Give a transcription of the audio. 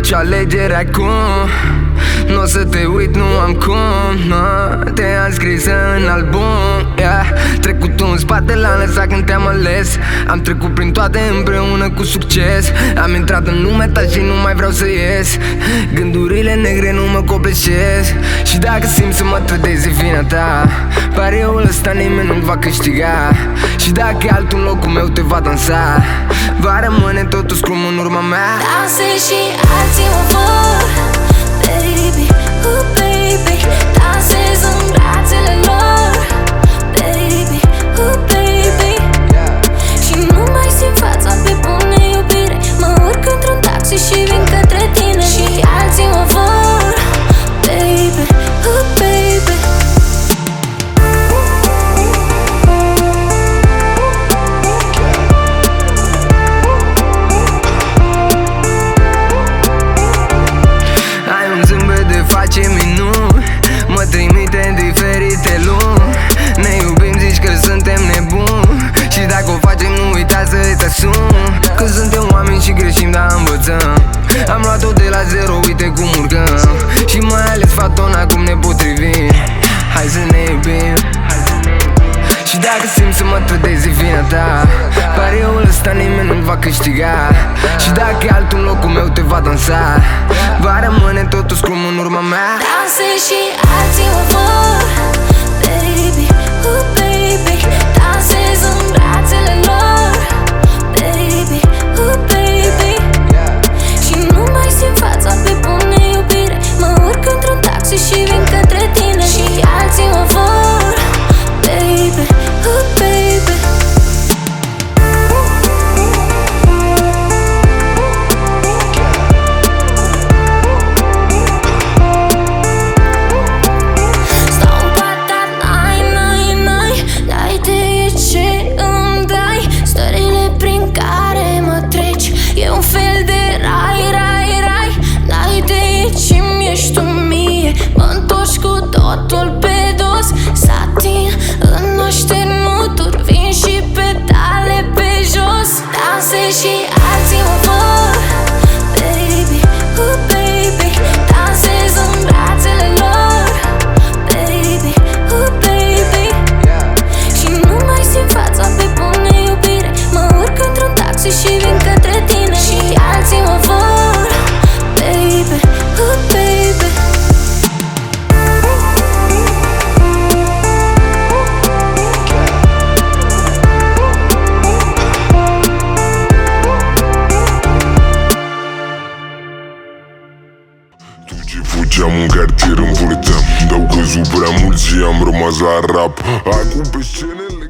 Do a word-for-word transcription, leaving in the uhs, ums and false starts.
nicio alegere acum. N-o să te uit, nu am cum, no. Te-am scris în album, yeah. Trecutul în spate l-am lăsat când te-am ales. Am trecut prin toate împreună cu succes. Am intrat în lumea ta și nu mai vreau să ies. Gândurile negre nu mă copleșesc. Și dacă simți să mă trădezi vina ta, pariul ăsta nimeni nu-l va câștiga. Și dacă e altul în locul meu te va dansa, va rămâne totul scrum în urma mea. Dansezi și alții mă vor, baby, oh baby. Dansez în brațele lor, baby, oh baby. Și nu mai simt fața pe bune iubire. Mă urc într-un taxi și vin către tine. Și alții mă vor, baby, oh baby. Face minuni, mă trimite în diferite luni. Ne iubim, zici că suntem nebuni. Și dacă o facem, nu uita să-ți asumi că suntem oameni și greșim, dar învățăm. Am luat-o de la zero, uite cum urcăm. Și mai ales fatona cum ne potrivim. Hai să ne iubim. Și dacă simți să mă trădezi vina ta, pariul ăsta nimeni nu-l va câștiga. Și dacă e altul în locul meu te va dansa, va rămâne totul scrum în urma mea. Dansezi și alții mă vor, baby, oh baby. Dansez în brațele lor, baby, oh baby. Și nu mai simt fața pe bune iubire. Mă urc într-un taxi și vin către tine. Și alții mă vor, baby, oh baby. Stau în patat, n-ai, n-ai, n-ai. N-ai idee ce îmi dai. Stările prin care mă treci e un fel de rai, rai, rai. N-ai idee ce-mi ești tu mie. Mă întorci cu totul pe dos. Satin în așternuturi, vin și pedale pe jos. Dansezi și alții mă vor, baby, oh baby. Dansez în brațele lor, baby, oh baby. Și nu mai simt fața pe bune iubire. Mă urc într-un taxi și vin către tine. Și alții mă vor, baby, oh baby. Tu ce făceam în cartier învârteam, de-au căzut prea mulți și am rămas la rap. Acum pe scenele